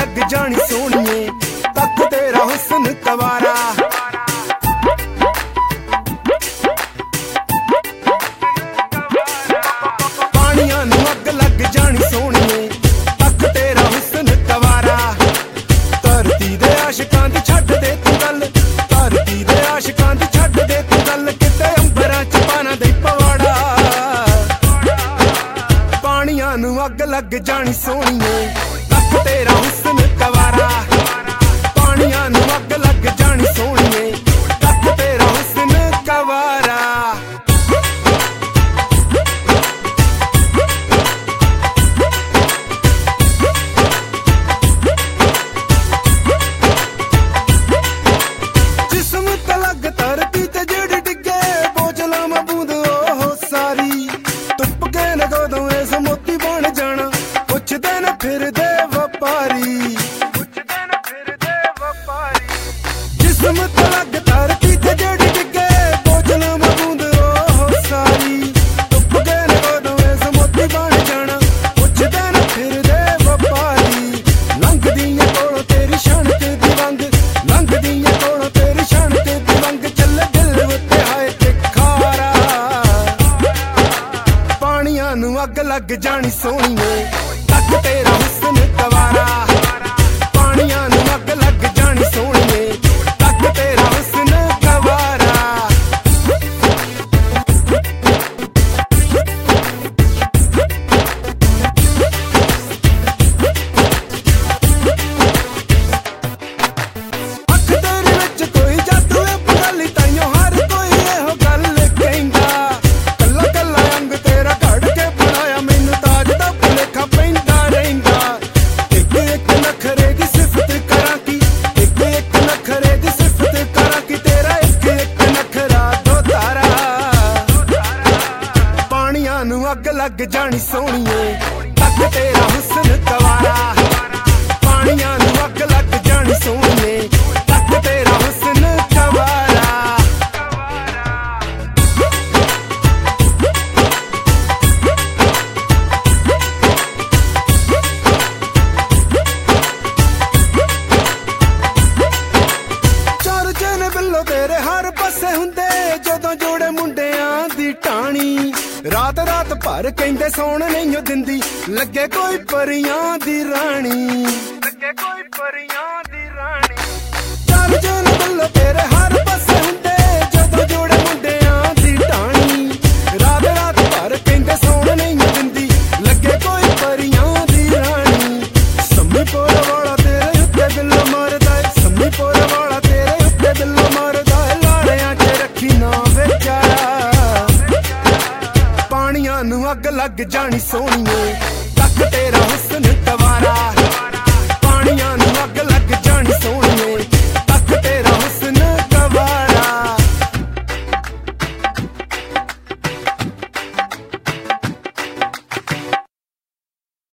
लग जानी सोहणीए तक तेरा हुस्न कवारा। पानियां नूं अग लग जानी सोहणीए तक तेरा हुस्न कवारा। धरती दे आशिकां दी छड्ड दे तू गल, धरती दे आशिकां दी छड्ड दे तू गल, किते अंबरां च पाना दे पवाड़ा। पानियां नूं अग लग जानी सोहणीए तक तेरा हुस्न कवारा। पानियां नूं अग लग जानी सोहणीए तक तेरा हुस्न कवारा। जिस्म ते लग धरती ते जेड़ी डिगे बोझला मैं बूंद ओह सारी। तुप के नगोदों इस मोती बन जाना पुछदे न फिरदे व्यापारी। जिस्म ते लग धरती ते जेड़ी डिगे बोझला मैं बूंद ओह सारी। तुप के नगोदों इस मोती बन जाना पुछदे न फिरदे व्यापारी। लंघदियां कोलों तेरी शणक दी वंग, लंघदियां कोलों तेरी शणक दी वंग, चले दिल उत्ते हाय तिखारा। पानियां नूं अग लग जानी सोहणीए तक तेरा हुस्न कवारा। पानियां नूं अग लग जानी सोहणीए तक तेरा हुस्न कवारा। अख तेरे विच कोई जादू है बंगाली ताइयों हर कोई इहो गल कहंदा। कल्ला कल्ला अंग तेरा घड़ के बनाया मैनू ताज दा भुलेखा पैंदा रहिंदा। एक एक नखरे दी सिफत करां की, एक एक नखरे दी सिफत करां की, तेरा एक एक नखरा दो तारा। पानियां नूं अग लग जानी सोहणीए तक तेरा हुस्न कवारा। पानियां नूं अग लग जानी सोहणीए तक तेरा हुस्न कवारा। चार चैन बिल्लो तेरे हर पासे हुंदे जदों जोड़े मुंडियां दी टाणी। रात रात भर कहंदे सौण नहीं ओ दिंदी, लगे कोई परियां दी राणी, लगे कोई परियां दी राणी। चार चैन बिल्लो तेरे हर पासे हुंदे जदों जोड़े मुंडियां दी टाणी। रात रात भर कहंदे सौण नहीं ओ दिंदी, लगे कोई परियां दी राणी। सम्मी पोर वाला तेरे उत्ते बिल्लो मारदा है, सम्मी पोर वाला तेरे उत्ते बिल्लो मारदा है, लाड़ियां च रखी ना बेचारा। पानियां नूं अग लग जानी सोहणीए तक तेरा हुस्न